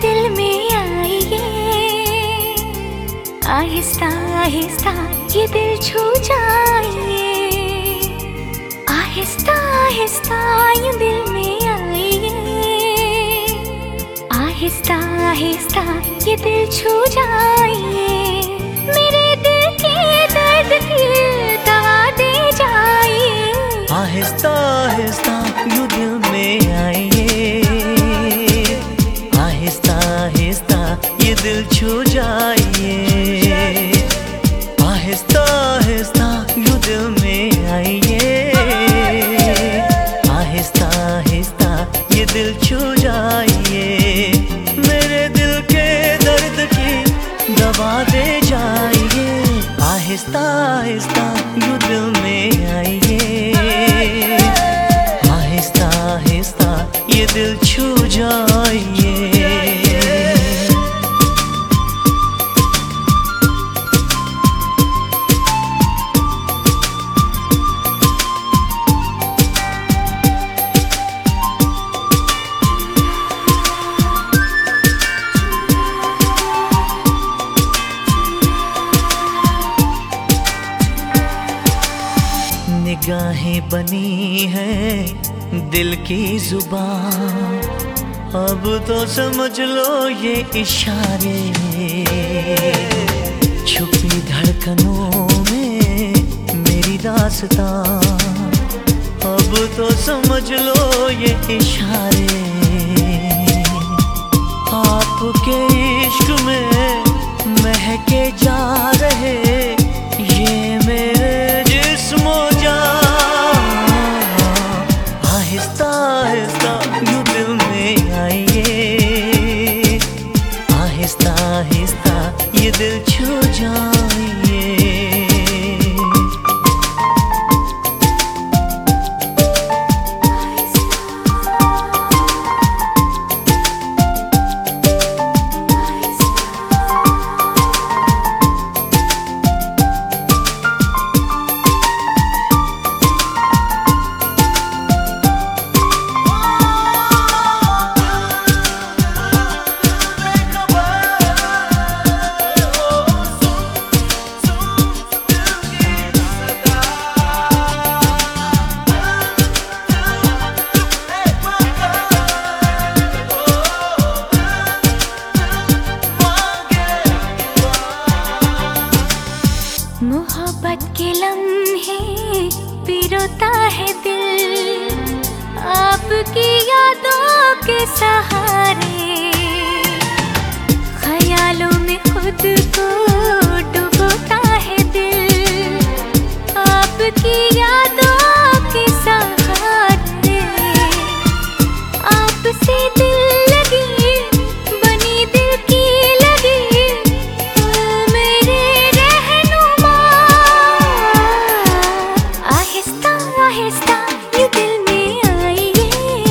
दिल में आइए, आहिस्ता आहिस्ता ये दिल छू जाइए, आहिस्ता आहिस्ता ये दिल में आइए, आहिस्ता आहिस्ता ये दिल छू जाइए, मेरे दिल के दर्द की दवा दे जाइए, आहिस्ता आहिस्ता यूं दिल में आइए, आहिस्ता आहिस्ता ये दिल छू जाइए, आहिस्ता आहिस्ता यूं दिल में आइए, आहिस्ता आहिस्ता ये दिल छू जाइए, मेरे दिल के दर्द की दवा दे जाइए, आहिस्ता आहिस्ता यूं दिल में आइए, आहिस्ता आहिस्ता ये दिल छू जाइए। निगाहें बनी है दिल की जुबान, अब तो समझ लो ये इशारे, छुपी धड़कनों में मेरी दास्तां, अब तो समझ लो ये इशारे, आपके इश्क में महके जा रहे ये मेरे जिस्मो जान, आहिस्ता आहिस्ता यूं दिल में आइए, आहिस्ता आहिस्ता ये दिल छू जाइए। मोहब्बत के लम्हे पिरोता है दिल, आपकी यादों के सहारे, ख्यालों में खुद को डुबोता है दिल, आपकी यादों के सहारे, आपसे दिल लगी बनी दिल की लगी, आहिस्ता ये दिल में आइए,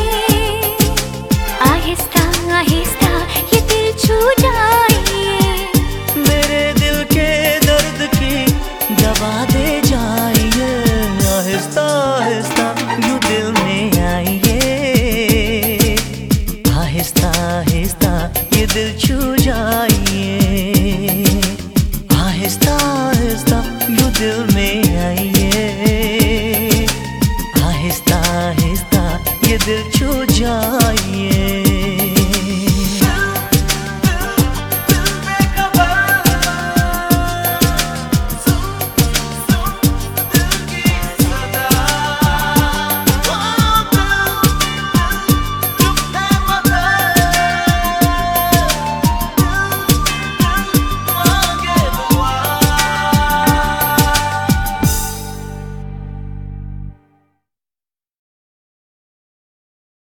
आहिस्ता आहिस्ता ये दिल छू जाइए, मेरे दिल के दर्द की दवा दे जाइए, आहिस्ता आहिस्ता यूं दिल में आइए, आहिस्ता आहिस्ता ये दिल छू जाइए।